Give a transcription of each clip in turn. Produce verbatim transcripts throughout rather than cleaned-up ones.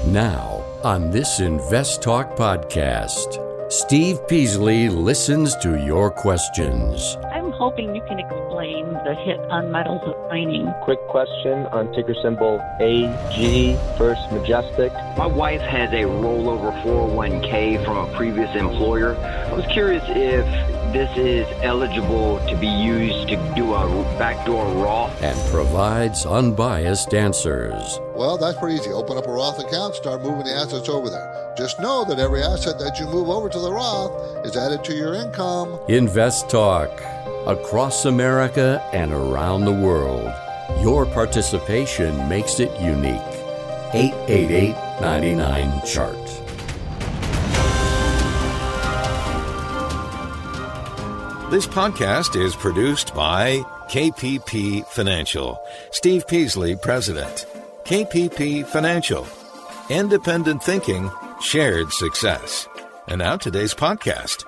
Now, on this Invest Talk podcast, Steve Peasley listens to your questions. I'm hoping you can explain the hit on metals of mining. Quick question on ticker symbol A G, First Majestic. My wife has a rollover four oh one k from a previous employer. I was curious if this is eligible to be used to do a backdoor Roth. And provides unbiased answers. Well, that's pretty easy. Open up a Roth account, start moving the assets over there. Just know that every asset that you move over to the Roth is added to your income. Invest Talk. Across America and around the world, your participation makes it unique. eight eight eight, nine nine, chart. This podcast is produced by K P P Financial. Steve Peasley, President. K P P Financial. Independent thinking, shared success. And now today's podcast.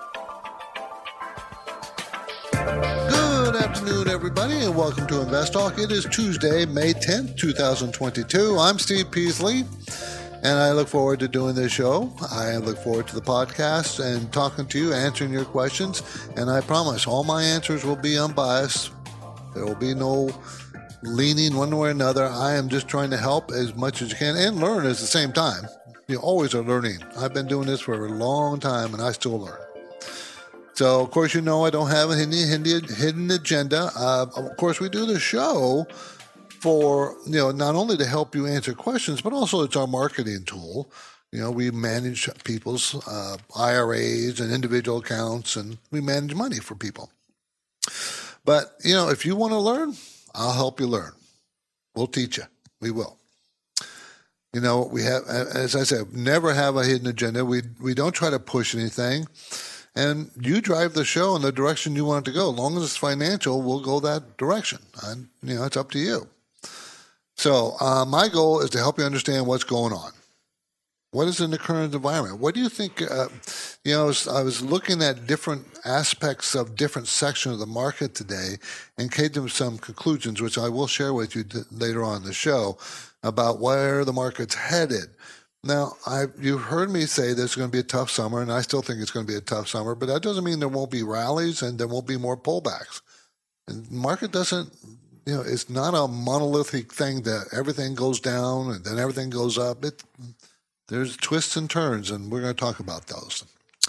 Good afternoon, everybody, and welcome to Invest Talk. It is Tuesday, May tenth, twenty twenty-two. I'm Steve Peasley, and I look forward to doing this show. I look forward to the podcast and talking to you, answering your questions. And I promise all my answers will be unbiased. There will be no leaning one way or another. I am just trying to help as much as you can and learn at the same time. You always are learning. I've been doing this for a long time, and I still learn. So, of course, you know I don't have a hidden, hidden agenda. Uh, of course, we do the show for, you know, not only to help you answer questions, but also it's our marketing tool. You know, we manage people's uh, I R As and individual accounts, and we manage money for people. But, you know, if you want to learn, I'll help you learn. We'll teach you. We will. You know, we have, as I said, never have a hidden agenda. We we don't try to push anything. And you drive the show in the direction you want it to go. As long as it's financial, we'll go that direction. And, you know, it's up to you. So uh, my goal is to help you understand what's going on. What is in the current environment? What do you think? Uh, you know, I was, I was looking at different aspects of different sections of the market today and came to some conclusions, which I will share with you t- later on in the show, about where the market's headed. Now, I you've heard me say there's going to be a tough summer, and I still think it's going to be a tough summer, but that doesn't mean there won't be rallies and there won't be more pullbacks. And the market doesn't, you know, it's not a monolithic thing that everything goes down and then everything goes up. It There's twists and turns, and we're going to talk about those.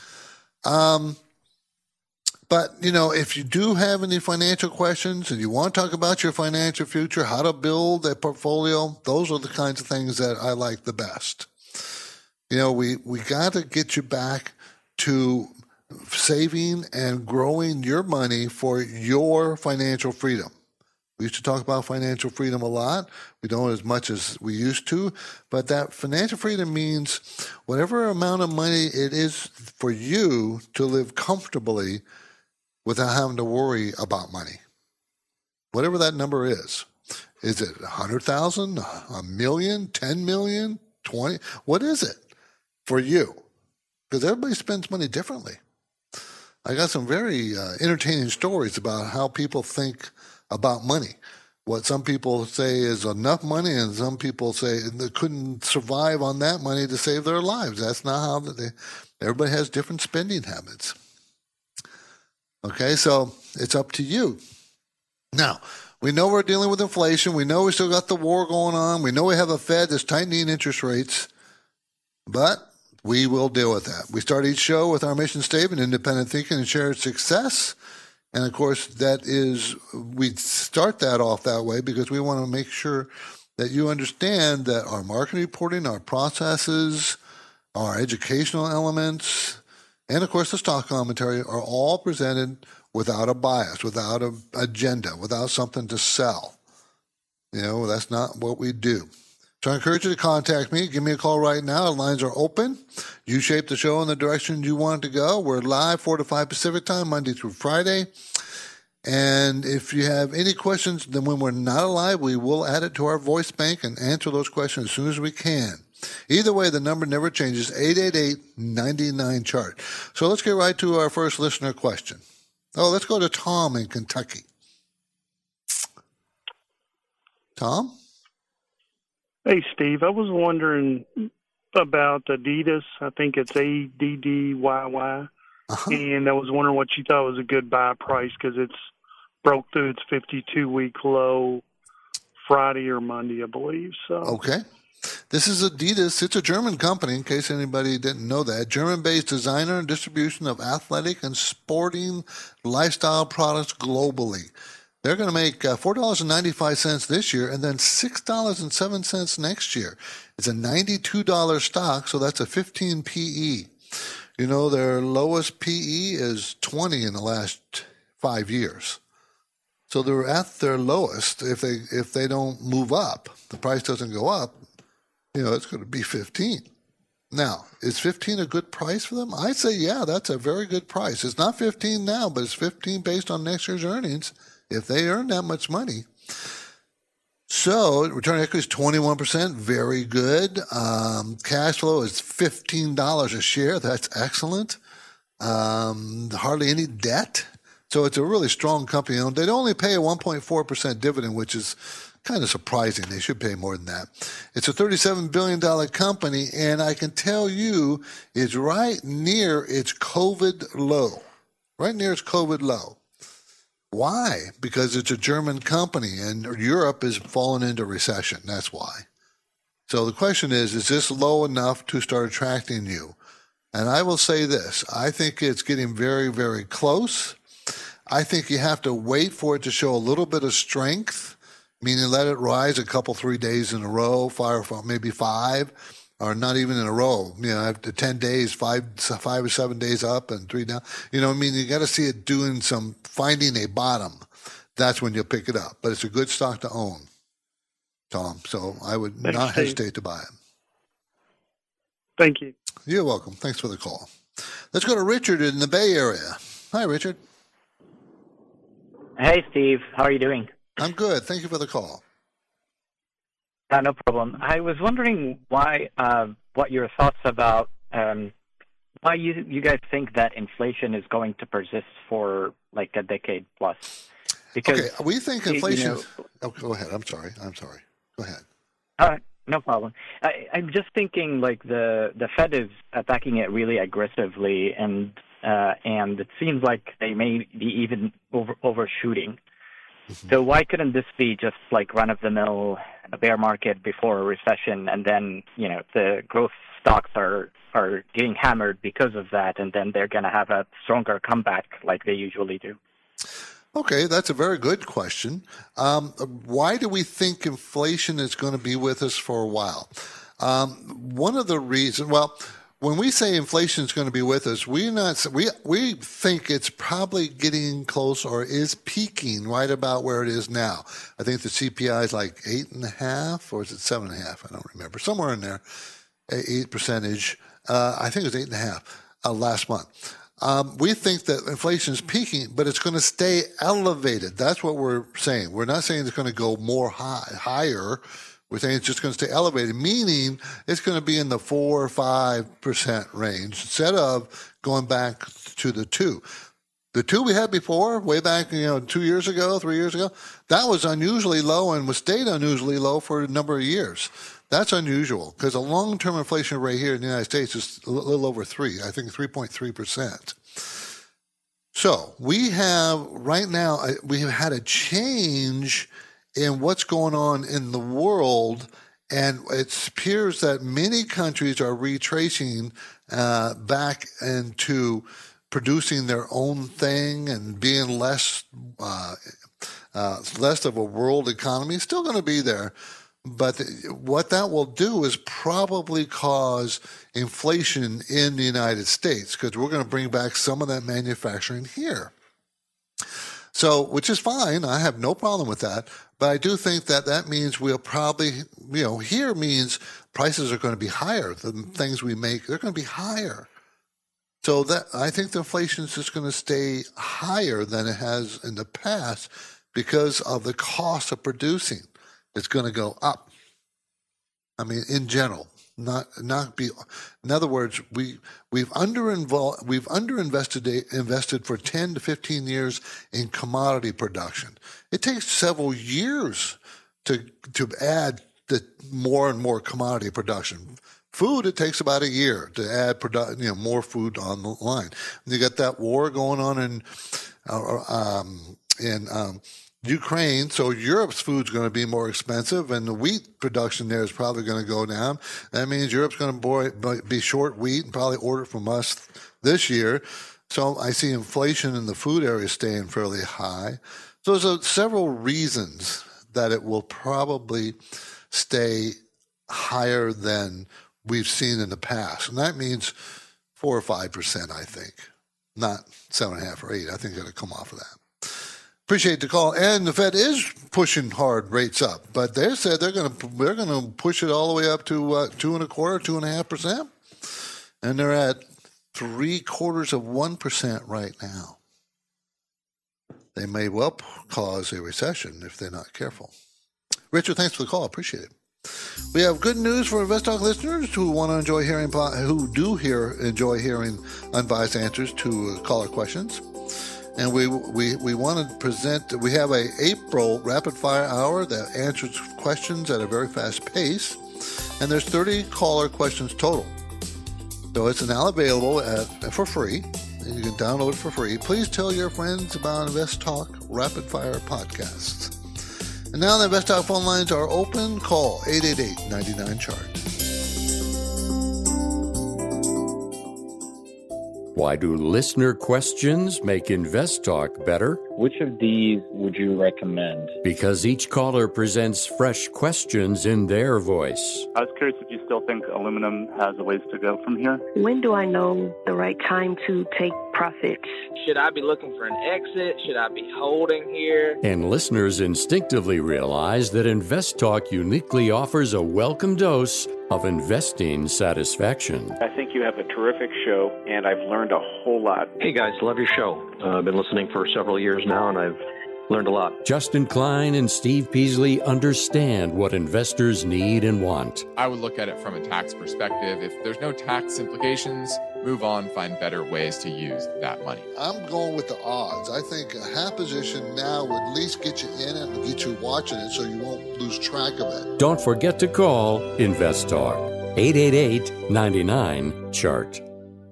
Um, but, you know, if you do have any financial questions and you want to talk about your financial future, how to build a portfolio, those are the kinds of things that I like the best. You know, we, we got to get you back to saving and growing your money for your financial freedom. We used to talk about financial freedom a lot. We don't as much as we used to, but that financial freedom means whatever amount of money it is for you to live comfortably without having to worry about money. Whatever that number is. Is it one hundred thousand dollars, a million, ten million, twenty? What is it for you? Because everybody spends money differently. I got some very uh, entertaining stories about how people think about money. What some people say is enough money, and some people say they couldn't survive on that money to save their lives. That's not how they. Everybody has different spending habits. Okay, so it's up to you. Now, we know we're dealing with inflation. We know we still got the war going on. We know we have a Fed that's tightening interest rates, but we will deal with that. We start each show with our mission statement: independent thinking and shared success. And, of course, that is, we start that off that way because we want to make sure that you understand that our marketing reporting, our processes, our educational elements, and, of course, the stock commentary are all presented without a bias, without an agenda, without something to sell. You know, that's not what we do. So I encourage you to contact me. Give me a call right now. The lines are open. You shape the show in the direction you want it to go. We're live four to five Pacific time, Monday through Friday. And if you have any questions, then when we're not live, we will add it to our voice bank and answer those questions as soon as we can. Either way, the number never changes, eight eight eight, nine nine, chart. So let's get right to our first listener question. Oh, let's go to Tom in Kentucky. Tom? Hey, Steve, I was wondering, about Adidas. I think it's A D D Y Y. Uh-huh. And I was wondering what you thought was a good buy price because it's broke through its fifty-two week low Friday or Monday, I believe. So okay. This is Adidas. It's a German company, in case anybody didn't know that. German-based designer and distribution of athletic and sporting lifestyle products globally. They're going to make uh, four dollars and ninety-five cents this year and then six dollars and seven cents next year. It's a ninety-two dollars stock, so that's a fifteen P E. You know, their lowest P E is twenty in the last five years. So they're at their lowest. If they if they don't move up, the price doesn't go up, you know, it's going to be fifteen. Now, is fifteen a good price for them? I'd say, yeah, that's a very good price. It's not fifteen now, but it's fifteen based on next year's earnings. If they earn that much money. So return on equity is twenty-one percent, very good. Um, cash flow is fifteen dollars a share. That's excellent. Um, hardly any debt. So it's a really strong company. They'd only pay a one point four percent dividend, which is kind of surprising. They should pay more than that. It's a thirty-seven billion dollars company, and I can tell you it's right near its COVID low. Right near its COVID low. Why? Because it's a German company and Europe is falling into recession. That's why. So the question is, is this low enough to start attracting you? And I will say this. I think it's getting very, very close. I think you have to wait for it to show a little bit of strength, meaning let it rise a couple, three days in a row, five, maybe five, or not even in a row. You know, after ten days, five, five or seven days up and three down. You know what I mean? You got to see it doing some, finding a bottom. That's when you'll pick it up. But it's a good stock to own, Tom. So I would Thanks, not Steve. hesitate to buy it. Thank you. You're welcome. Thanks for the call. Let's go to Richard in the Bay Area. Hi, Richard. Hey, Steve. How are you doing? I'm good. Thank you for the call. Uh, no problem. I was wondering why, uh, what your thoughts about um, why you you guys think that inflation is going to persist for like a decade plus. Because okay, we think inflation. You know, oh, go ahead. I'm sorry. I'm sorry. Go ahead. All right, no problem. I, I'm just thinking like the the Fed is attacking it really aggressively, and uh, and it seems like they may be even over, overshooting. Mm-hmm. So why couldn't this be just like run of the mill? A bear market before a recession, and then you know the growth stocks are are getting hammered because of that, and then they're going to have a stronger comeback like they usually do. Okay, that's a very good question. Um, why do we think inflation is going to be with us for a while? Um, one of the reasons, well, when we say inflation is going to be with us, we not we we think it's probably getting close or is peaking right about where it is now. I think the C P I is like eight and a half, or is it seven and a half? I don't remember. Somewhere in there, eight percentage. Uh, I think it was eight and a half uh, last month. Um, we think that inflation is peaking, but it's going to stay elevated. That's what we're saying. We're not saying it's going to go more high, higher. We're saying it's just going to stay elevated, meaning it's going to be in the four or five percent range instead of going back to the two. The two we had before, way back, you know, two years ago, three years ago, that was unusually low and was stayed unusually low for a number of years. That's unusual because a long-term inflation rate here in the United States is a little over three. I think three point three percent. So we have right now, we have had a change in what's going on in the world, and it appears that many countries are retracing uh, back into producing their own thing and being less uh, uh, less of a world economy. It's still going to be there, but what that will do is probably cause inflation in the United States because we're going to bring back some of that manufacturing here. So, which is fine. I have no problem with that. But I do think that that means we'll probably, you know, here means prices are going to be higher. The things we make, they're going to be higher. So that I think the inflation is just going to stay higher than it has in the past because of the cost of producing. It's going to go up. I mean, in general, not not be. In other words, we we've under we've underinvested invested for ten to fifteen years in commodity production. It takes several years to to add the more and more commodity production. Food, it takes about a year to add produ- you know, more food on the line. You got that war going on in uh, um, in um, Ukraine, so Europe's food's going to be more expensive, and the wheat production there is probably going to go down. That means Europe's going to be short wheat and probably order from us this year. So I see inflation in the food area staying fairly high. So there's a, several reasons that it will probably stay higher than we've seen in the past. And that means four or five percent, I think, not seven and a half or eight. I think it'll come off of that. Appreciate the call. And the Fed is pushing hard rates up, but they said they're going to they're going to push it all the way up to uh, two and a quarter, two and a half percent, and they're at three quarters of one percent right now. They may well cause a recession if they're not careful. Richard, thanks for the call. Appreciate it. We have good news for InvestTalk listeners who want to enjoy hearing, who do hear enjoy hearing unbiased answers to caller questions. And we we we want to present, we have a April rapid fire hour that answers questions at a very fast pace. And there's thirty caller questions total. So it's now available at, for free. And you can download it for free. Please tell your friends about InvestTalk Rapid Fire Podcasts. And now the InvestTalk phone lines are open. Call eight eight eight, nine nine, C H A R T. Why do listener questions make InvestTalk better? Which of these would you recommend? Because each caller presents fresh questions in their voice. I was curious if you still think aluminum has a ways to go from here. When do I know the right time to take profits? Should I be looking for an exit? Should I be holding here? And listeners instinctively realize that InvestTalk uniquely offers a welcome dose of investing satisfaction. I think you have a terrific show, and I've learned a whole lot. Hey guys, love your show. Uh, I've been listening for several years now, and I've learned a lot. Justin Klein and Steve Peasley understand what investors need and want. I would look at it from a tax perspective. If there's no tax implications, move on, find better ways to use that money. I'm going with the odds. I think a half position now would at least get you in it and get you watching it so you won't lose track of it. Don't forget to call InvestTalk, eight eight eight, nine nine, C H A R T.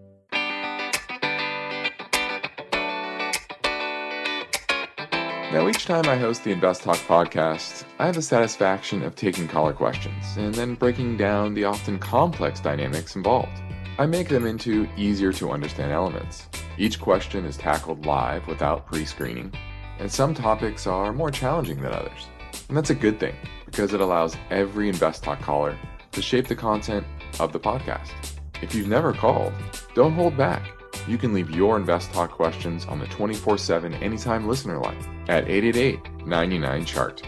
Now, each time I host the InvestTalk podcast, I have the satisfaction of taking caller questions and then breaking down the often complex dynamics involved. I make them into easier to understand elements. Each question is tackled live without pre-screening, and some topics are more challenging than others. And that's a good thing, because it allows every InvestTalk caller to shape the content of the podcast. If you've never called, don't hold back. You can leave your InvestTalk questions on the twenty-four seven Anytime Listener line at eight eight eight, nine nine, C H A R T.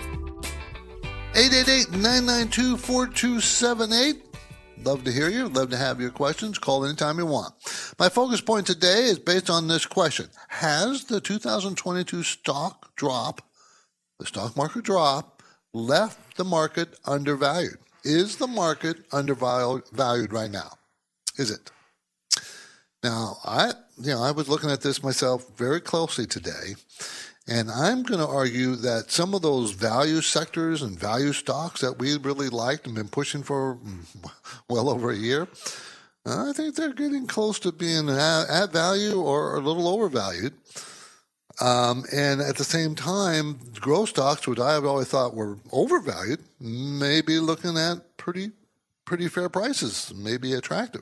eight eight eight, nine nine two, four two seven eight. Love to hear you. Love to have your questions. Call anytime you want. My focus point today is based on this question. Has the two thousand twenty-two stock drop, the stock market drop, left the market undervalued? Is the market undervalued right now? Is it? Now, I, you know, I was looking at this myself very closely today, and I'm going to argue that some of those value sectors and value stocks that we really liked and been pushing for well over a year, I think they're getting close to being at, at value or a little overvalued. Um, and at the same time, growth stocks, which I have always thought were overvalued, may be looking at pretty, pretty fair prices, maybe attractive.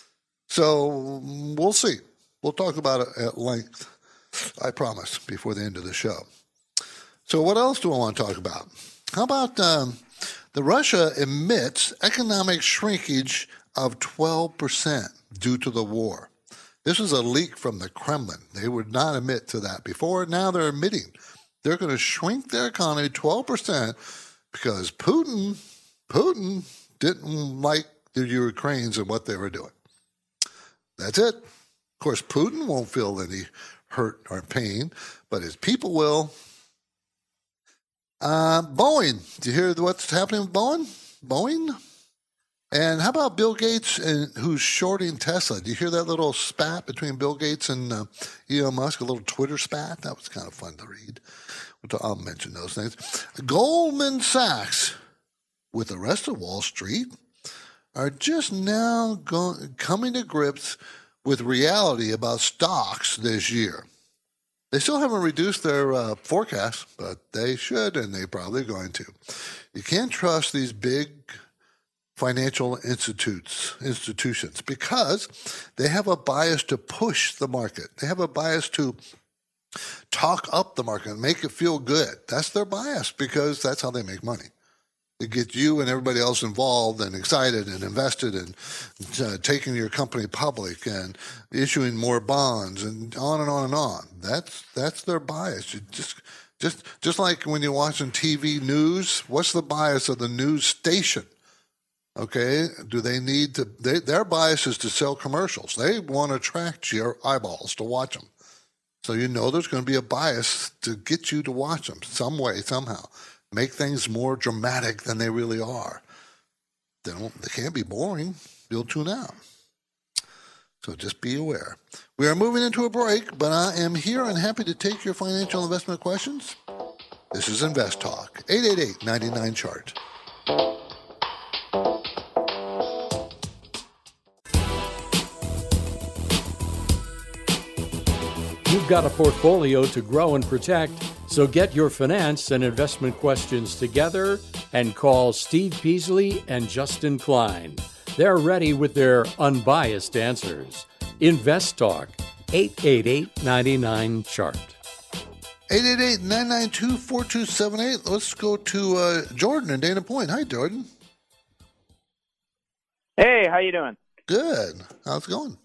So we'll see. We'll talk about it at length, I promise, before the end of the show. So what else do I want to talk about? How about um, the Russia admits economic shrinkage of twelve percent due to the war. This was a leak from the Kremlin. They would not admit to that before. Now they're admitting they're going to shrink their economy twelve percent because Putin, Putin didn't like the Ukrainians and what they were doing. That's it. Of course, Putin won't feel any hurt or pain, but his people will. Uh, Boeing. Do you hear what's happening with Boeing? Boeing? And how about Bill Gates and who's shorting Tesla? Do you hear that little spat between Bill Gates and uh, Elon Musk, a little Twitter spat? That was kind of fun to read. I'll mention those things. Goldman Sachs with the rest of Wall Street, are just now go- coming to grips with reality about stocks this year. They still haven't reduced their uh, forecast, but they should, and they're probably going to. You can't trust these big financial institutes, institutions because they have a bias to push the market. They have a bias to talk up the market and make it feel good. That's their bias because that's how they make money. They get you and everybody else involved and excited and invested and uh, taking your company public and issuing more bonds and on and on and on. That's that's their bias. You just just just like when you're watching T V news, what's the bias of the news station? Okay, do they need to? They, their bias is to sell commercials. They want to attract your eyeballs to watch them. So you know there's going to be a bias to get you to watch them some way, somehow. Make things more dramatic than they really are. They don't. They can't be boring. You'll tune out. So just be aware. We are moving into a break, but I am here and happy to take your financial investment questions. This is Invest Talk, eight eight eight, nine nine, C H A R T. You've got a portfolio to grow and protect, so get your finance and investment questions together and call Steve Peasley and Justin Klein. They're ready with their unbiased answers. Invest Talk, eight eight eight, nine nine, C H A R T. eight eight eight, nine nine two, four two seven eight. Let's go to uh, Jordan in Dana Point. Hi, Jordan. Hey, how you doing? Good. How's it going?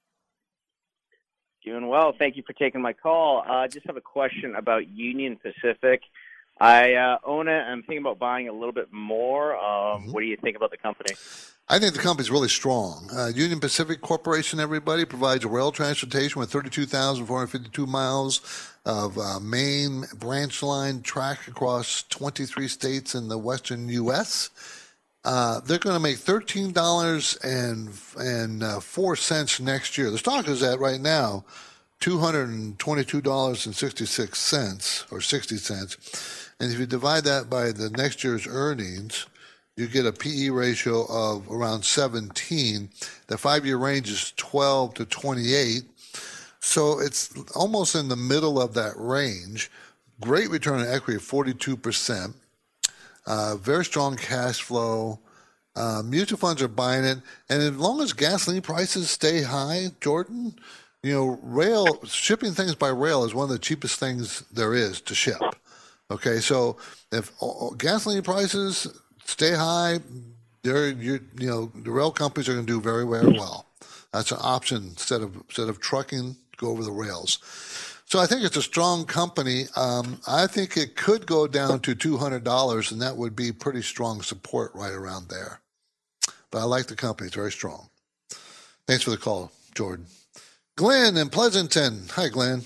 Doing well. Thank you for taking my call. I uh, just have a question about Union Pacific. I uh, own it. I'm thinking about buying a little bit more. Um, mm-hmm. What do you think about the company? I think the company's really strong. Uh, Union Pacific Corporation, everybody, provides rail transportation with thirty-two thousand four hundred fifty-two miles of uh, main branch line track across twenty-three states in the western U S Uh, they're going to make thirteen dollars and four cents next year. The stock is at right now two hundred twenty-two dollars and sixty-six cents or sixty cents. And if you divide that by the next year's earnings, you get a P E ratio of around seventeen. The five-year range is twelve to twenty-eight. So it's almost in the middle of that range. Great return on equity of forty-two percent. Uh, very strong cash flow. Uh, mutual funds are buying it. And as long as gasoline prices stay high, Jordan, you know, rail, shipping things by rail is one of the cheapest things there is to ship. Okay, so if uh, gasoline prices stay high, they're, you you know, the rail companies are going to do very, very well. That's an option instead of instead of trucking, go over the rails. So I think it's a strong company. Um, I think it could go down to two hundred dollars, and that would be pretty strong support right around there. But I like the company. It's very strong. Thanks for the call, Jordan. Glenn in Pleasanton. Hi, Glenn.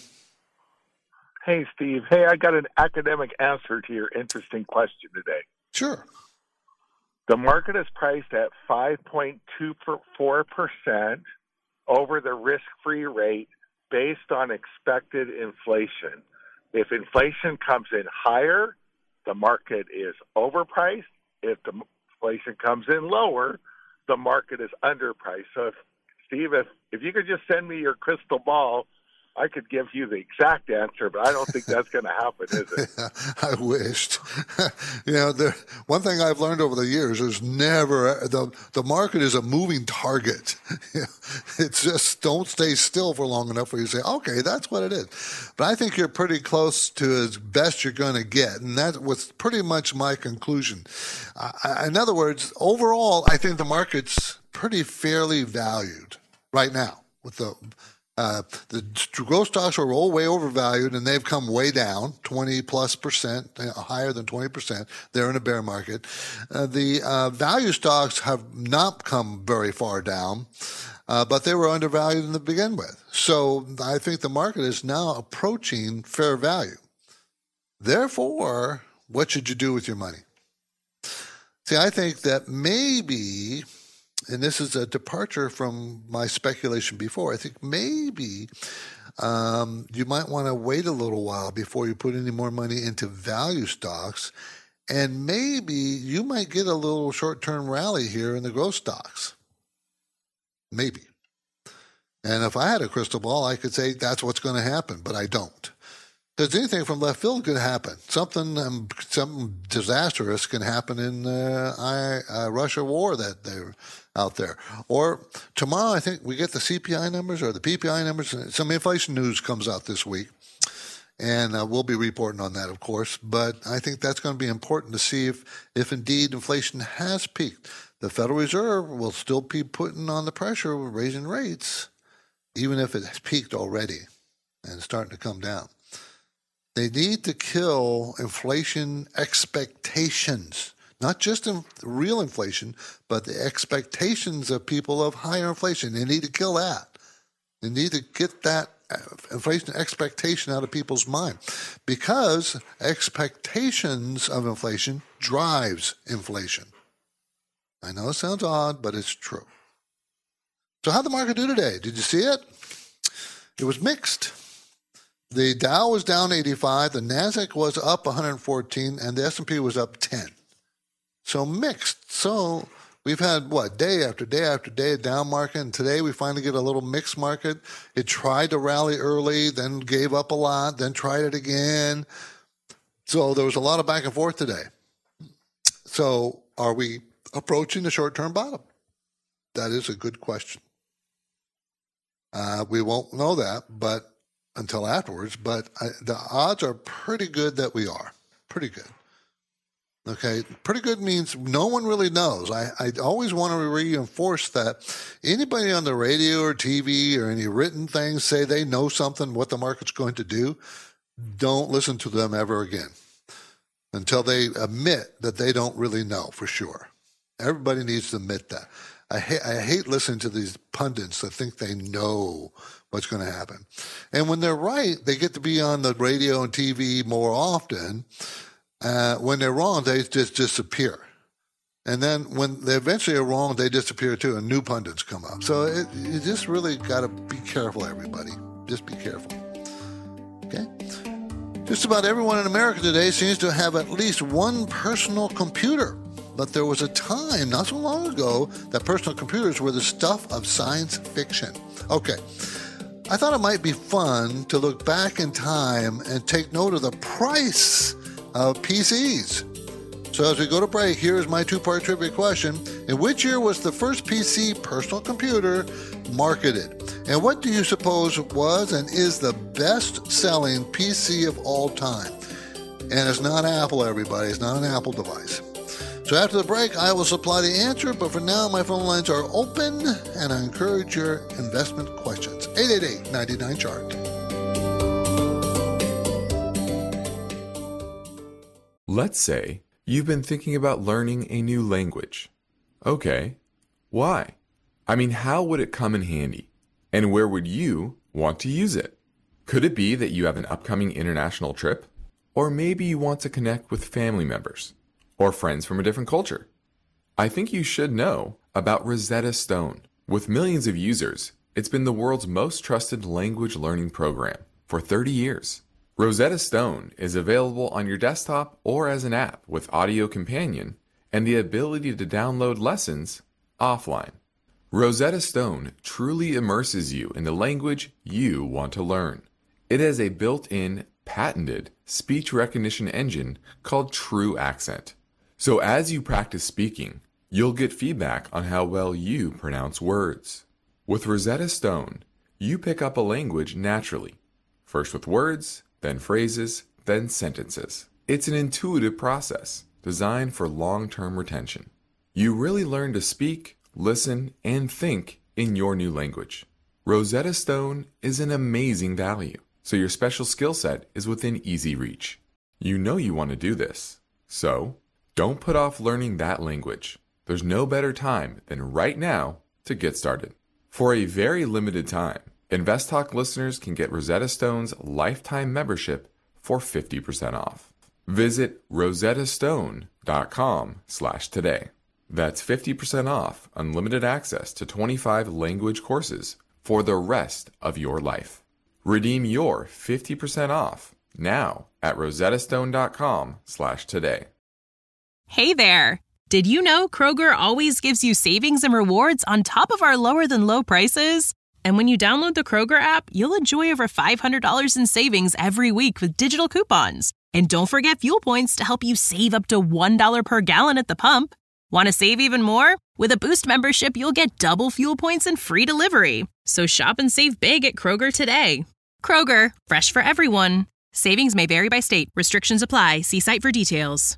Hey, Steve. Hey, I got an academic answer to your interesting question today. Sure. The market is priced at five point two four percent over the risk-free rate based on expected inflation. If inflation comes in higher, the market is overpriced. If the inflation comes in lower, the market is underpriced. So, if, Steve, if, if you could just send me your crystal ball, I could give you the exact answer, but I don't think that's going to happen, is it? I wished. You know, the, one thing I've learned over the years is never, the, the market is a moving target. It's just don't stay still for long enough where you say, okay, that's what it is. But I think you're pretty close to as best you're going to get, and that was pretty much my conclusion. Uh, in other words, overall, I think the market's pretty fairly valued right now with the Uh, the growth stocks are all way overvalued, and they've come way down, twenty plus percent, higher than twenty percent. They're in a bear market. Uh, the uh, value stocks have not come very far down, uh, but they were undervalued to begin with. So I think the market is now approaching fair value. Therefore, what should you do with your money? See, I think that maybe, and this is a departure from my speculation before, I think maybe um, you might want to wait a little while before you put any more money into value stocks And maybe you might get a little short-term rally here in the growth stocks. Maybe. And if I had a crystal ball, I could say that's what's going to happen, but I don't. Because anything from left field could happen. Something, um, something disastrous can happen in the uh, uh, Russia war that they're out there. Or tomorrow, I think we get the C P I numbers or the P P I numbers. Some inflation news comes out this week. And uh, we'll be reporting on that, of course. But I think that's going to be important to see if, if indeed inflation has peaked. The Federal Reserve will still be putting on the pressure, raising rates, even if it has peaked already and starting to come down. They need to kill inflation expectations, not just in real inflation, but the expectations of people of higher inflation. They need to kill that. They need to get that inflation expectation out of people's mind, because expectations of inflation drives inflation. I know it sounds odd, but it's true. So how'd the market do today? Did you see it? It was mixed. The Dow was down eighty-five, the Nasdaq was up one hundred fourteen, and the S and P was up ten. So mixed. So we've had, what, day after day after day of down market, and today we finally get a little mixed market. It tried to rally early, then gave up a lot, then tried it again. So there was a lot of back and forth today. So are we approaching the short-term bottom? That is a good question. Uh, we won't know that but until afterwards, but I, the odds are pretty good that we are. Pretty good. Okay, pretty good means no one really knows. I, I always want to reinforce that anybody on the radio or T V or any written things say they know something, what the market's going to do, don't listen to them ever again until they admit that they don't really know for sure. Everybody needs to admit that. I, ha- I hate listening to these pundits that think they know what's going to happen. And when they're right, they get to be on the radio and T V more often. Uh, when they're wrong, they just disappear. And then when they eventually are wrong, they disappear too, and new pundits come up. So it, you just really got to be careful, everybody. Just be careful. Okay? Just about everyone in America today seems to have at least one personal computer. But there was a time, not so long ago, that personal computers were the stuff of science fiction. Okay. I thought it might be fun to look back in time and take note of the price of P Cs. So as we go to break, here's my two-part trivia question. In which year was the first P C personal computer marketed? And what do you suppose was and is the best-selling P C of all time? And it's not Apple, everybody. It's not an Apple device. So after the break, I will supply the answer, but for now, my phone lines are open, and I encourage your investment questions. eight eight eight, nine nine, C H A R T. Let's say you've been thinking about learning a new language. Okay, why? I mean, how would it come in handy? And where would you want to use it? Could it be that you have an upcoming international trip? Or maybe you want to connect with family members or friends from a different culture? I think you should know about Rosetta Stone. With millions of users, it's been the world's most trusted language learning program for thirty years. Rosetta Stone is available on your desktop or as an app with Audio Companion and the ability to download lessons offline. Rosetta Stone truly immerses you in the language you want to learn. It has a built-in, patented speech recognition engine called True Accent. So as you practice speaking, you'll get feedback on how well you pronounce words. With Rosetta Stone, you pick up a language naturally, first with words, then phrases, then sentences. It's an intuitive process designed for long-term retention. You really learn to speak, listen, and think in your new language. Rosetta Stone is an amazing value, so your special skill set is within easy reach. You know you want to do this, so don't put off learning that language. There's no better time than right now to get started. For a very limited time, InvestTalk listeners can get Rosetta Stone's lifetime membership for fifty percent off. Visit rosettastone.com slash today. That's fifty percent off unlimited access to twenty-five language courses for the rest of your life. Redeem your fifty percent off now at rosettastone.com slash today. Hey there! Did you know Kroger always gives you savings and rewards on top of our lower-than-low prices? And when you download the Kroger app, you'll enjoy over five hundred dollars in savings every week with digital coupons. And don't forget fuel points to help you save up to one dollar per gallon at the pump. Want to save even more? With a Boost membership, you'll get double fuel points and free delivery. So shop and save big at Kroger today. Kroger, fresh for everyone. Savings may vary by state. Restrictions apply. See site for details.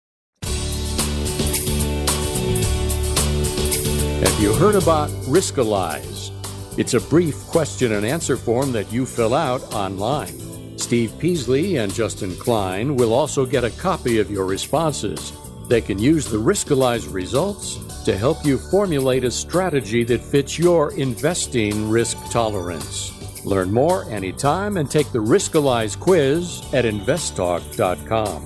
Have you heard about Riskalyze? It's a brief question and answer form that you fill out online. Steve Peasley and Justin Klein will also get a copy of your responses. They can use the Riskalyze results to help you formulate a strategy that fits your investing risk tolerance. Learn more anytime and take the Riskalyze quiz at invest talk dot com.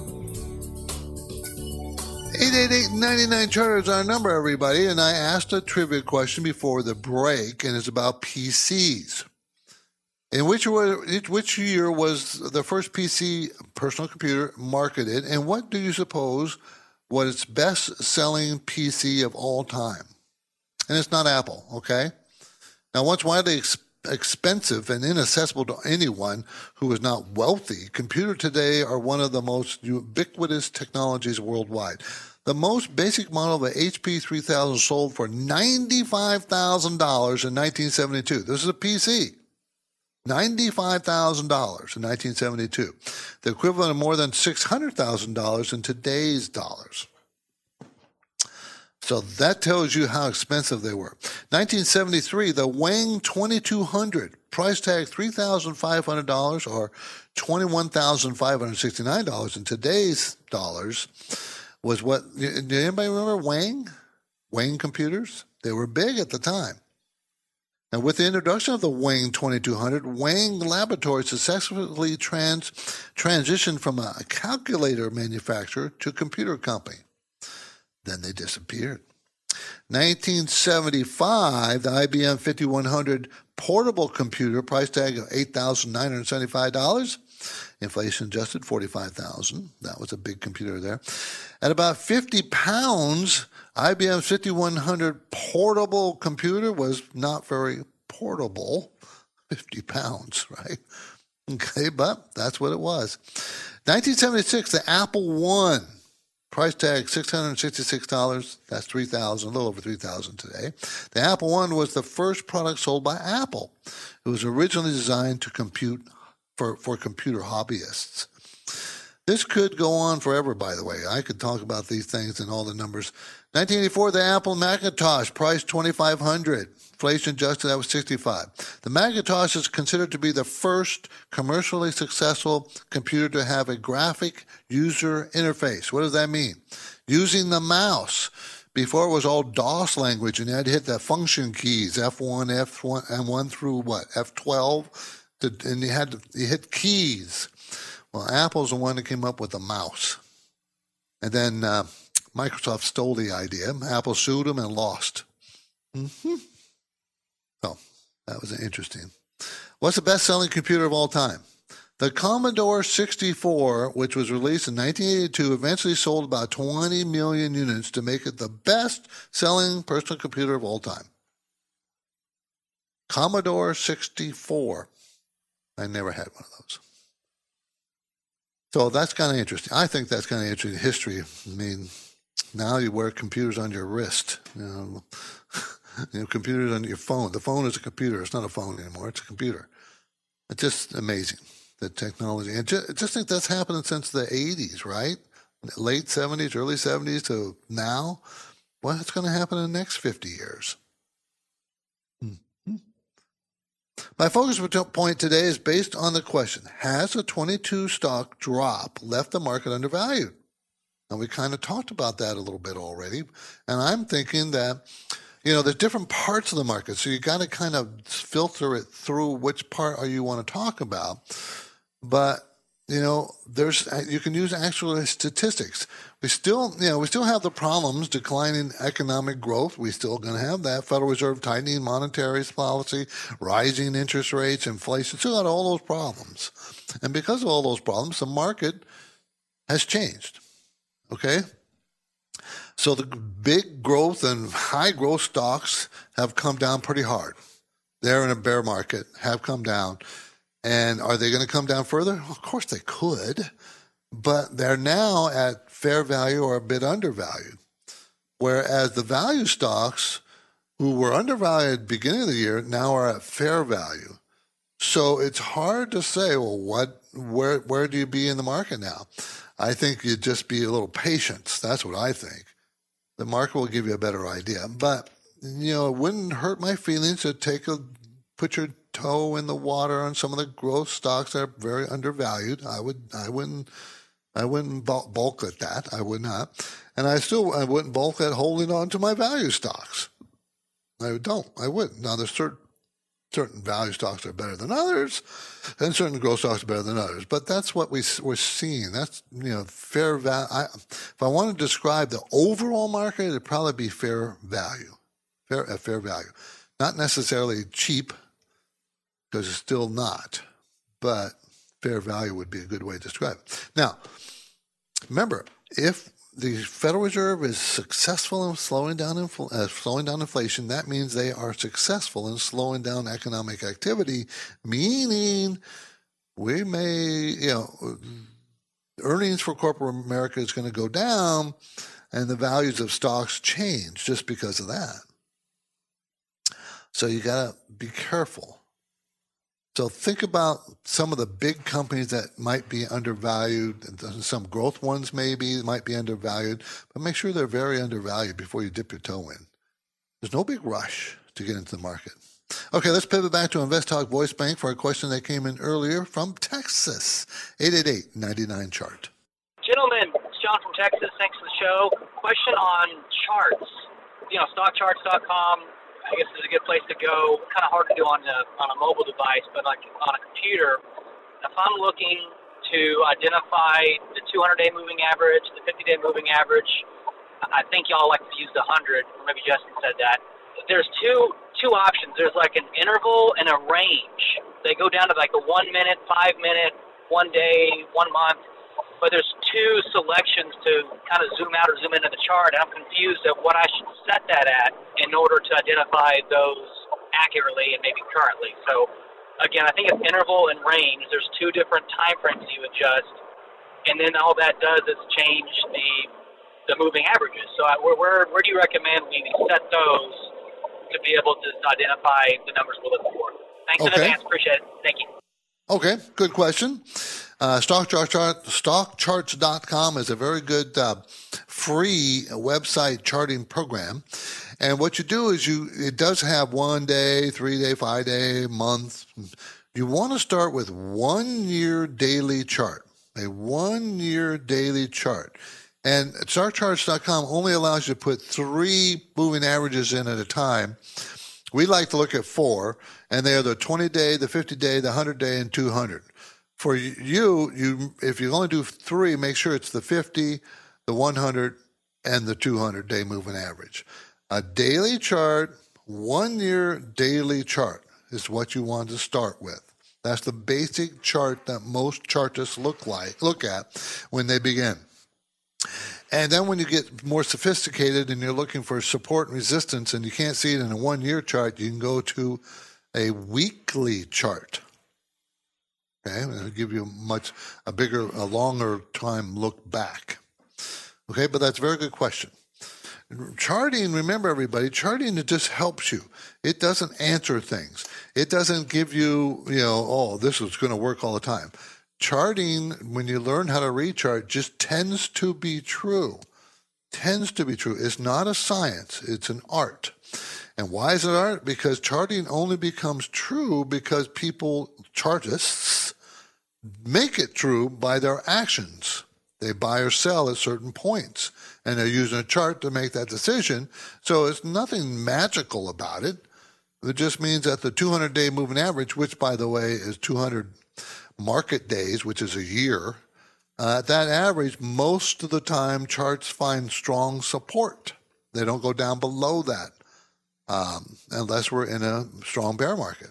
eight eight eight, nine nine, charter is our number, everybody, and I asked a trivia question before the break, and it's about P Cs. In which, which year was the first P C, personal computer, marketed, and what do you suppose was its best-selling P C of all time? And it's not Apple, okay? Now, once widely ex- expensive and inaccessible to anyone who is not wealthy, computers today are one of the most ubiquitous technologies worldwide. The most basic model of the H P three thousand sold for ninety-five thousand dollars in nineteen seventy-two. This is a P C. ninety-five thousand dollars in nineteen seventy-two. The equivalent of more than six hundred thousand dollars in today's dollars. So that tells you how expensive they were. nineteen seventy-three, the Wang twenty-two hundred, price tag three thousand five hundred dollars or twenty-one thousand five hundred sixty-nine dollars in today's dollars, was what, did anybody remember Wang? Wang computers? They were big at the time. Now, with the introduction of the Wang twenty-two hundred, Wang Laboratories successfully trans, transitioned from a calculator manufacturer to a computer company. Then they disappeared. nineteen seventy-five, the I B M fifty-one hundred portable computer, price tag of eight thousand nine hundred seventy-five dollars. Inflation adjusted, forty-five thousand dollars. That was a big computer there. At about fifty pounds, I B M's fifty-one hundred portable computer was not very portable. fifty pounds, right? Okay, but that's what it was. nineteen seventy-six, the Apple One. Price tag six hundred sixty-six dollars. That's three thousand dollars, a little over three thousand dollars today. The Apple One was the first product sold by Apple. It was originally designed to compute for, for computer hobbyists. This could go on forever, by the way. I could talk about these things and all the numbers. nineteen eighty-four, the Apple Macintosh, price twenty-five hundred dollars. Inflation adjusted, that was sixty-five dollars. The Macintosh is considered to be the first commercially successful computer to have a graphic user interface. What does that mean? Using the mouse. Before it was all DOS language, and you had to hit the function keys, F one, F one, and one through what, F twelve, to, and you had to you hit keys. Well, Apple's the one that came up with the mouse. And then uh, Microsoft stole the idea. Apple sued them and lost. Mm-hmm. So that was interesting. What's the best-selling computer of all time? The Commodore sixty-four, which was released in nineteen eighty-two, eventually sold about twenty million units to make it the best-selling personal computer of all time. Commodore sixty-four. I never had one of those. So that's kind of interesting. I think that's kind of interesting history. I mean, now you wear computers on your wrist. You know, you know, computers on your phone. The phone is a computer. It's not a phone anymore. It's a computer. It's just amazing, the technology. And just, just think that's happening since the eighties, right? Late seventies, early seventies to now. What's going to happen in the next fifty years? My focus point today is based on the question, has a twenty-two stock drop left the market undervalued? And we kind of talked about that a little bit already. And I'm thinking that, you know, there's different parts of the market. So you got to kind of filter it through which part are you want to talk about. But, you know, there's you can use actual statistics. We still, you know, we still have the problems, declining economic growth. We're still going to have that. Federal Reserve tightening monetary policy, rising interest rates, inflation. Still got all those problems. And because of all those problems, the market has changed. Okay? So the big growth and high growth stocks have come down pretty hard. They're in a bear market, have come down. And are they going to come down further? Well, of course they could, but they're now at fair value or a bit undervalued. Whereas the value stocks who were undervalued at the beginning of the year now are at fair value. So it's hard to say, well, what, where, where do you be in the market now? I think you'd just be a little patient. That's what I think. The market will give you a better idea. But, you know, it wouldn't hurt my feelings to take a, put your toe in the water on some of the growth stocks that are very undervalued. I would, I wouldn't, I wouldn't bulk at that. I would not. And I still, I wouldn't bulk at holding on to my value stocks. I don't. I wouldn't. Now, there's certain, certain value stocks are better than others, and certain growth stocks are better than others. But that's what we, we're seeing. That's, you know, fair value. If I want to describe the overall market, it'd probably be fair value, fair at fair value. Not necessarily cheap, because it's still not, but fair value would be a good way to describe it. Now, remember, if the Federal Reserve is successful in slowing down infl- uh, slowing down inflation, that means they are successful in slowing down economic activity, meaning we may, you know, earnings for corporate America is going to go down and the values of stocks change just because of that. So you got to be careful. So think about some of the big companies that might be undervalued, and some growth ones maybe might be undervalued, but make sure they're very undervalued before you dip your toe in. There's no big rush to get into the market. Okay, let's pivot back to Invest Talk Voice Bank for a question that came in earlier from Texas, eight eight eight, nine nine, chart. Gentlemen, it's John from Texas. Thanks for the show. Question on charts. You know, stock charts dot com. I guess is a good place to go. Kind of hard to do on a, on a mobile device, but like on a computer, if I'm looking to identify the two hundred day moving average, the fifty day moving average, I think y'all like to use the one hundred, or maybe Justin said that. There's two two options. There's like an interval and a range. They go down to like a one minute, five minute, one day, one month. But there's two selections to kind of zoom out or zoom into the chart. And I'm confused at what I should set that at in order to identify those accurately and maybe currently. So, again, I think it's interval and range. There's two different time frames you adjust. And then all that does is change the the moving averages. So I, where, where, where do you recommend we set those to be able to identify the numbers we're looking for? Thanks in Okay. advance. Appreciate it. Thank you. Okay, good question. Uh, stock chart, chart, stock charts dot com is a very good uh, free website charting program. And what you do is you, it does have one day, three day, five day, month. You want to start with one year daily chart, a one year daily chart. And stock charts dot com only allows you to put three moving averages in at a time. We like to look at four, and they are the twenty day, the fifty day, the one hundred day, and two hundred. For you, you if you only do three, make sure it's the fifty, the one hundred, and the two hundred day moving average. A daily chart, one year daily chart is what you want to start with. That's the basic chart that most chartists look like look at when they begin. And then when you get more sophisticated and you're looking for support and resistance and you can't see it in a one-year chart, you can go to a weekly chart. Okay, and it'll give you a much a bigger, a longer time look back. Okay, but that's a very good question. Charting, remember everybody, charting, it just helps you. It doesn't answer things. It doesn't give you, you know, oh, this is going to work all the time. Charting, when you learn how to read chart, just tends to be true. Tends to be true. It's not a science. It's an art. And why is it art? Because charting only becomes true because people, chartists, make it true by their actions. They buy or sell at certain points, and they're using a chart to make that decision. So it's nothing magical about it. It just means that the two hundred day moving average, which, by the way, is two hundred market days, which is a year, uh, that average, most of the time, charts find strong support. They don't go down below that um, unless we're in a strong bear market.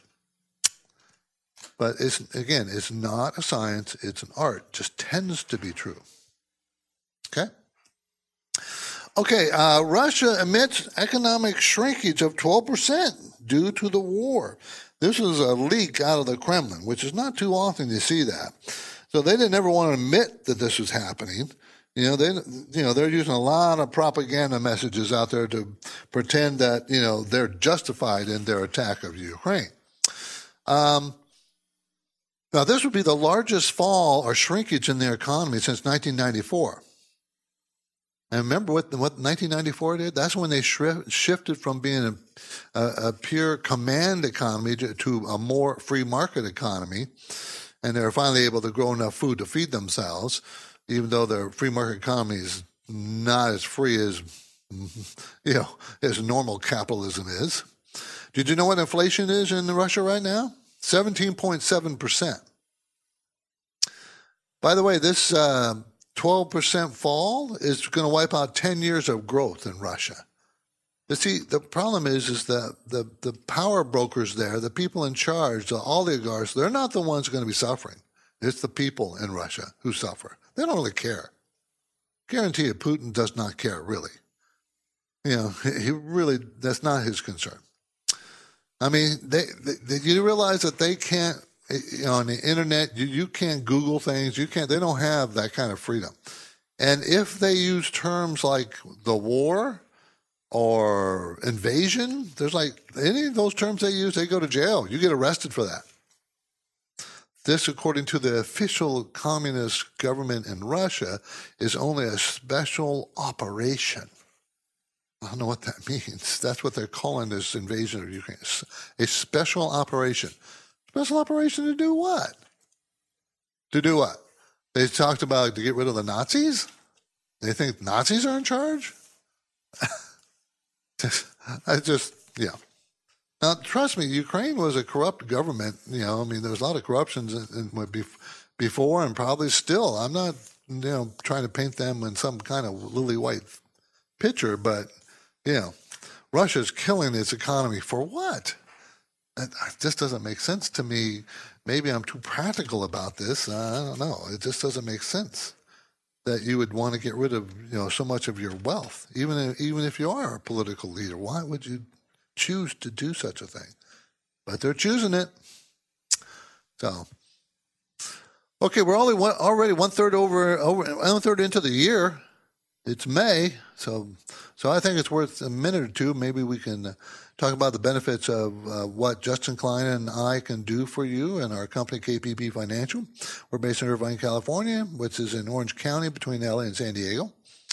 But it's, again, it's not a science, it's an art. It just tends to be true. Okay? Okay, uh, Russia admits economic shrinkage of twelve percent due to the war. This is a leak out of the Kremlin, which is not too often you see that. So they didn't ever want to admit that this was happening. You know, they, you know, they're using a lot of propaganda messages out there to pretend that, you know, they're justified in their attack of Ukraine. Um, now, this would be the largest fall or shrinkage in their economy since nineteen ninety-four. And remember what what nineteen ninety-four did? That's when they shri- shifted from being a, a, a pure command economy to, to a more free market economy, and they were finally able to grow enough food to feed themselves, even though their free market economy is not as free as, you know, as normal capitalism is. Did you know what inflation is in Russia right now? seventeen point seven percent. By the way, this uh, twelve percent fall is going to wipe out ten years of growth in Russia. But see, the problem is, is that the, the power brokers there, the people in charge, the oligarchs, they're not the ones going to be suffering. It's the people in Russia who suffer. They don't really care. Guarantee you, Putin does not care, really. You know, he really, that's not his concern. I mean, they, they you realize that they can't, you know, on the internet, you, you can't Google things. You can't, they don't have that kind of freedom. And if they use terms like the war or invasion, there's like any of those terms they use, they go to jail. You get arrested for that. This, according to the official communist government in Russia, is only a special operation. I don't know what that means. That's what they're calling this invasion of Ukraine. A special operation. Special operation to do what? To do what? They talked about to get rid of the Nazis? They think Nazis are in charge? I just, yeah. Now, trust me, Ukraine was a corrupt government. You know, I mean, there was a lot of corruptions in, in, before and probably still. I'm not, you know, trying to paint them in some kind of lily white picture, but, you know, Russia's killing its economy for what? It just doesn't make sense to me. Maybe I'm too practical about this. I don't know. It just doesn't make sense that you would want to get rid of, you know, so much of your wealth, even if, even if you are a political leader. Why would you choose to do such a thing? But they're choosing it. So, okay, we're only one, already one third over, over one third into the year. It's May, so so I think it's worth a minute or two. Maybe we can uh, talk about the benefits of uh, what Justin Klein and I can do for you and our company, K P P Financial. We're based in Irvine, California, which is in Orange County between L A and San Diego.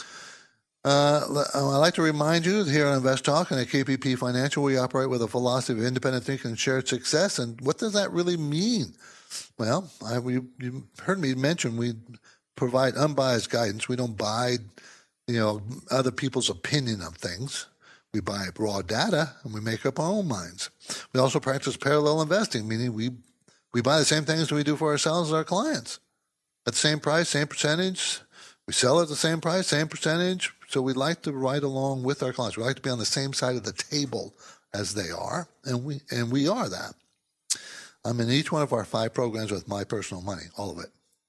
Uh, I'd like to remind you that here on Invest Talk and at K P P Financial, we operate with a philosophy of independent thinking and shared success. And what does that really mean? Well, I, you, you heard me mention we provide unbiased guidance. We don't buy, you know, other people's opinion of things. We buy raw data and we make up our own minds. We also practice parallel investing, meaning we we buy the same things we do for ourselves as our clients at the same price, same percentage. We sell at the same price, same percentage. So we like to ride along with our clients. We like to be on the same side of the table as they are, and we and we are that. I'm in each one of our five programs with my personal money, all of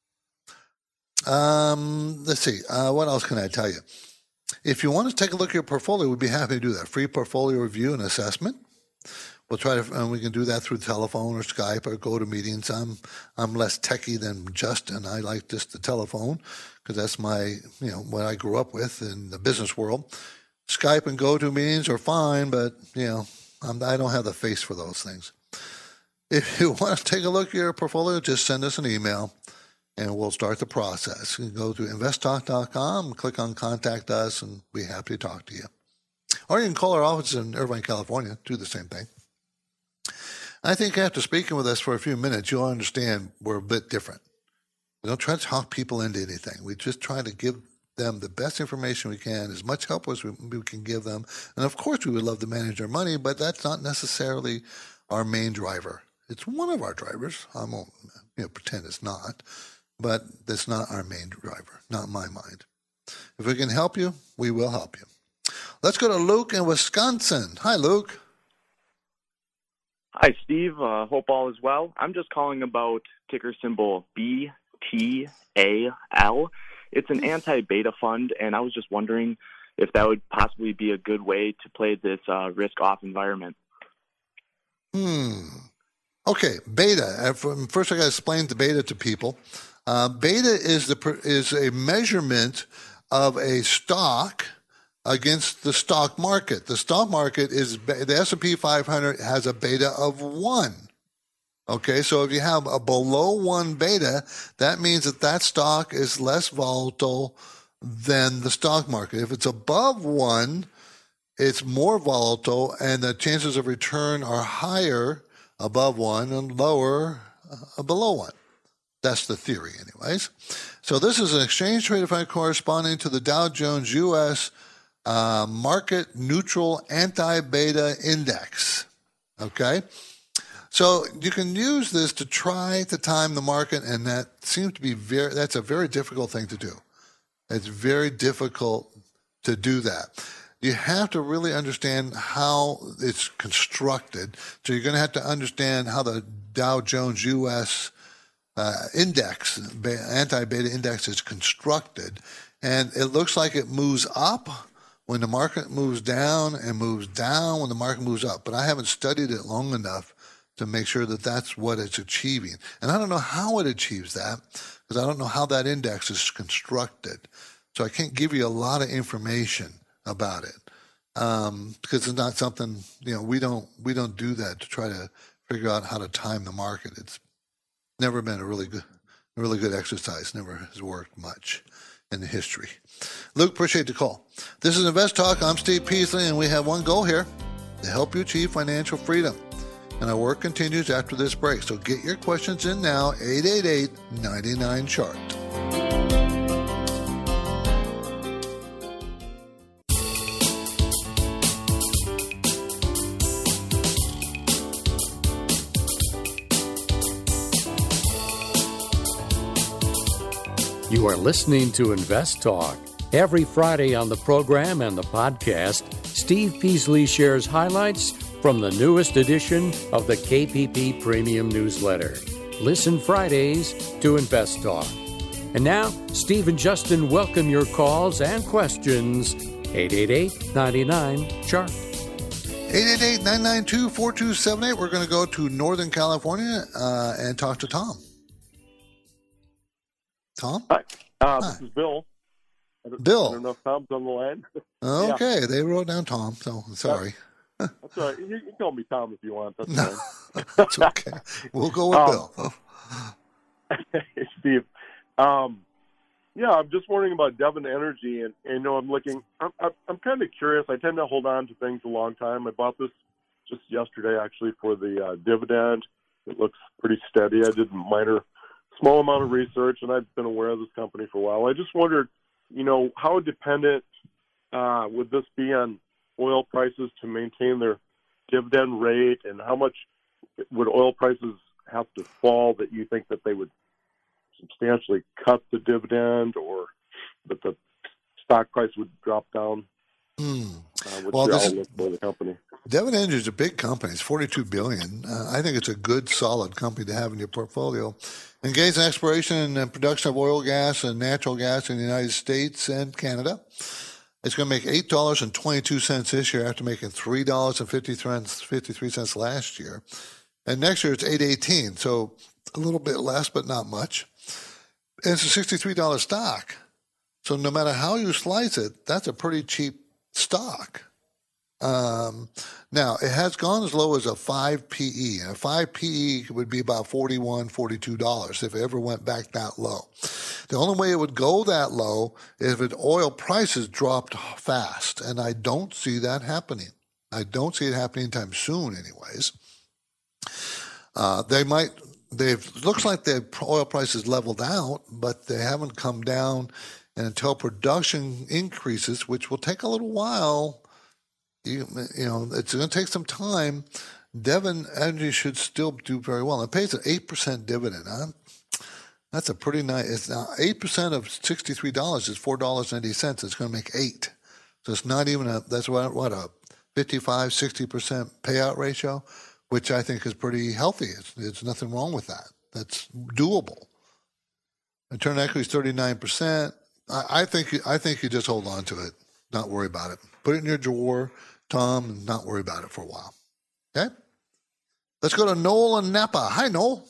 it. Um, let's see. Uh, what else can I tell you? If you want to take a look at your portfolio, we'd be happy to do that. Free portfolio review and assessment. We'll try to, and we can do that through telephone or Skype or go to meetings. I'm I'm less techie than Justin. I like just the telephone because that's my, you know, what I grew up with in the business world. Skype and go to meetings are fine, but you know, I'm, I don't have the face for those things. If you want to take a look at your portfolio, just send us an email. And we'll start the process. You can go to invest talk dot com, click on Contact Us, and we'll be happy to talk to you. Or you can call our office in Irvine, California, do the same thing. I think after speaking with us for a few minutes, you'll understand we're a bit different. We don't try to talk people into anything. We just try to give them the best information we can, as much help as we, we can give them. And, of course, we would love to manage their money, but that's not necessarily our main driver. It's one of our drivers. I won't you know, pretend it's not. But that's not our main driver, not in my mind. If we can help you, we will help you. Let's go to Luke in Wisconsin. Hi, Luke. Hi, Steve. Uh, hope all is well. I'm just calling about ticker symbol B T A L. It's an anti-beta fund, and I was just wondering if that would possibly be a good way to play this uh, risk-off environment. Hmm. Okay, beta. First, I got to explain the beta to people. Uh, beta is the is a measurement of a stock against the stock market. The stock market is the S and P five hundred has a beta of one. Okay, so if you have a below one beta, that means that that stock is less volatile than the stock market. If it's above one, it's more volatile, and the chances of return are higher above one and lower uh, below one. That's the theory, anyways. So this is an exchange-traded fund corresponding to the Dow Jones U S uh, market neutral anti-beta index. Okay? So you can use this to try to time the market, and that seems to be very, that's a very difficult thing to do. It's very difficult to do that. You have to really understand how it's constructed. So you're going to have to understand how the Dow Jones U S uh, index, anti-beta index is constructed. And it looks like it moves up when the market moves down and moves down when the market moves up. But I haven't studied it long enough to make sure that that's what it's achieving. And I don't know how it achieves that because I don't know how that index is constructed. So I can't give you a lot of information about it um, because it's not something, you know, we don't we don't do that to try to figure out how to time the market. It's never been a really good, a really good exercise. Never has worked much in the history. Luke, appreciate the call. This is Invest Talk. I'm Steve Peasley, and we have one goal here, to help you achieve financial freedom. And our work continues after this break. So get your questions in now, eight eight eight, nine nine, C H A R T. You are listening to Invest Talk. Every Friday on the program and the podcast, Steve Peasley shares highlights from the newest edition of the K P P Premium Newsletter. Listen Fridays to Invest Talk. And now, Steve and Justin welcome your calls and questions. eight eight eight, nine nine, C H A R T. eight eight eight, nine nine two, four two seven eight. We're going to go to Northern California uh, and talk to Tom. Tom? Hi. Uh, Hi. This is Bill. I don't, Bill. I don't know if Tom's on the line. Okay, Yeah. they wrote down Tom, so sorry. That's all right. You, you can call me Tom if you want. That's No, fine. that's okay. We'll go with Um, Bill. Hey, Steve. Um, yeah, I'm just wondering about Devon Energy, and, and you know, I'm looking. I'm, I'm, I'm kind of curious. I tend to hold on to things a long time. I bought this just yesterday, actually, for the uh, dividend. It looks pretty steady. I did a minor, small amount of research, and I've been aware of this company for a while. I just wondered, you know, how dependent uh, would this be on oil prices to maintain their dividend rate, and how much would oil prices have to fall that you think that they would substantially cut the dividend, or that the stock price would drop down? Hmm. Uh, what's Well, your this is- outlook for the company? Devon Energy is a big company. It's forty-two billion dollars. Uh, I think it's a good, solid company to have in your portfolio. Engaged in exploration and production of oil, gas, and natural gas in the United States and Canada. It's going to make eight dollars and twenty-two cents this year after making three dollars and fifty-three cents last year. And next year it's eight dollars and eighteen cents, so a little bit less, but not much. And it's a sixty-three dollars stock. So no matter how you slice it, that's a pretty cheap stock. Um, now, it has gone as low as a five P E, and a five P E would be about forty-one dollars, forty-two dollars if it ever went back that low. The only way it would go that low is if oil prices dropped fast, and I don't see that happening. I don't see it happening anytime soon anyways. Uh, they might, they've, looks like the oil prices leveled out, but they haven't come down, and until production increases, which will take a little while, You, you know, it's going to take some time. Devon Energy should still do very well. It pays an eight percent dividend. Huh? That's a pretty nice. It's now eight percent of sixty-three dollars is four dollars and eighty cents. It's going to make eight. So it's not even a, that's what, what a fifty-five, sixty percent payout ratio, which I think is pretty healthy. It's, there's nothing wrong with that. That's doable. Return on equity is thirty-nine percent. I, I think, I think you just hold on to it. not worry about it. Put it in your drawer, Tom, and not worry about it for a while. Okay? Let's go to Noel and Napa. Hi, Noel.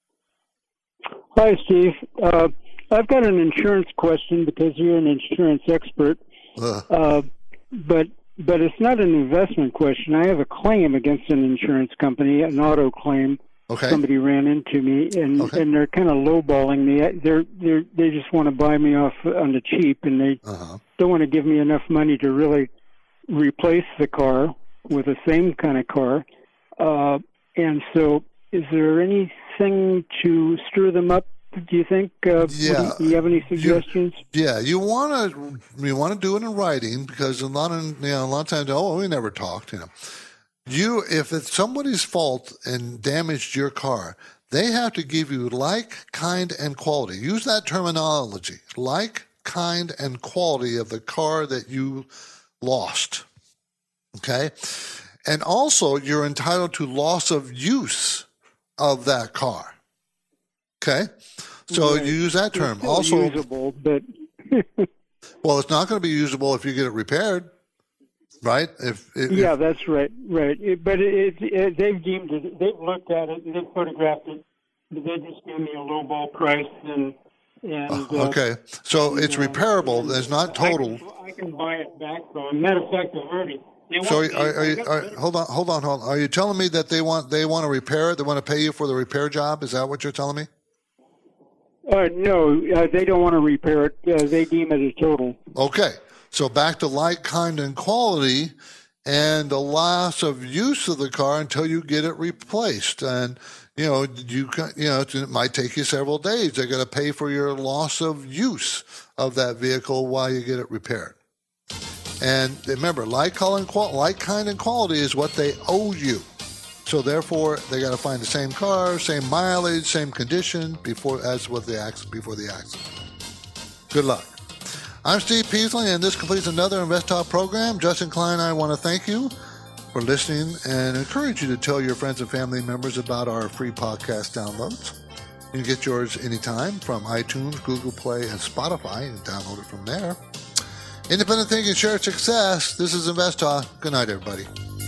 Hi, Steve. Uh, I've got an insurance question because you're an insurance expert. Uh. Uh, but but it's not an investment question. I have a claim against an insurance company, an auto claim. Okay. Somebody ran into me, and, okay. and they're kind of lowballing me. They're they they just want to buy me off on the cheap, and they uh-huh. don't want to give me enough money to really replace the car with the same kind of car. Uh, and so, is there anything to stir them up? Do you think? Uh, yeah. Do you have any suggestions? You, yeah, you want to you want to do it in writing because a lot of you know a lot of times oh we never talked you know. You, if it's somebody's fault and damaged your car, they have to give you like, kind, and quality. Use that terminology, like, kind, and quality of the car that you lost. Okay? And also, you're entitled to loss of use of that car. Okay? So right. you use that term. It's still also, usable, but well, it's not going to be usable if you get it repaired. Right? If, if yeah, that's right, right. It, but it, it, it, they've deemed it. They've looked at it. They've photographed it. They just gave me a low ball price, and and uh, okay. So it's uh, repairable. It's not total. I can, I can buy it back, though. Matter of fact, I've already. So are, are, you, are hold on, hold on, hold on. Are you telling me that they want they want to repair it? They want to pay you for the repair job? Is that what you're telling me? Uh, no, uh, they don't want to repair it. Uh, they deem it a total. Okay. So back to like, kind, and quality, and the loss of use of the car until you get it replaced. And you know, you you know, it might take you several days. They're going to pay for your loss of use of that vehicle while you get it repaired. And remember, like, like, kind, and quality is what they owe you. So therefore, they got to find the same car, same mileage, same condition before as with the accident before the accident. Good luck. I'm Steve Peasley, and this completes another Invest Talk program. Justin Klein and I want to thank you for listening and encourage you to tell your friends and family members about our free podcast downloads. You can get yours anytime from iTunes, Google Play, and Spotify. You can download it from there. Independent thinking, shared success. This is Invest Talk. Good night, everybody.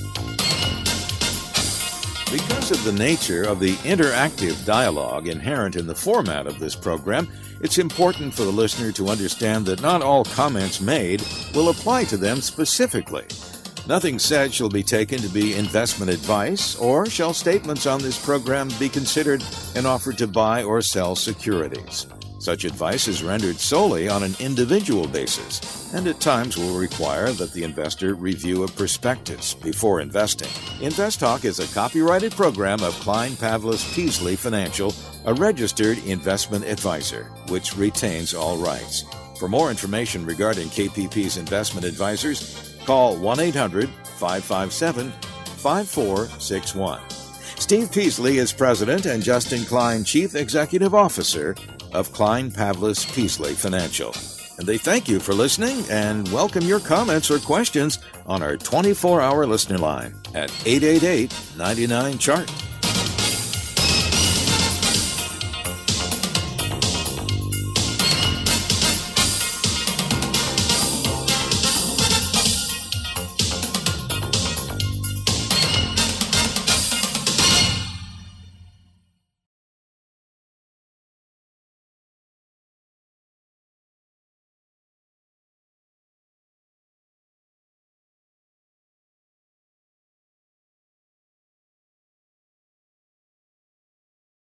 Because of the nature of the interactive dialogue inherent in the format of this program, it's important for the listener to understand that not all comments made will apply to them specifically. Nothing said shall be taken to be investment advice, or shall statements on this program be considered an offer to buy or sell securities. Such advice is rendered solely on an individual basis, and at times will require that the investor review a prospectus before investing. Invest Talk is a copyrighted program of Klein Pavlis Peasley Financial, a registered investment advisor, which retains all rights. For more information regarding K P P's investment advisors, call one eight hundred five five seven five four six one. Steve Peasley is President and Justin Klein Chief Executive Officer of Klein Pavlis Peasley Financial. And they thank you for listening and welcome your comments or questions on our twenty-four hour listener line at eight eight eight, nine nine, C H A R T.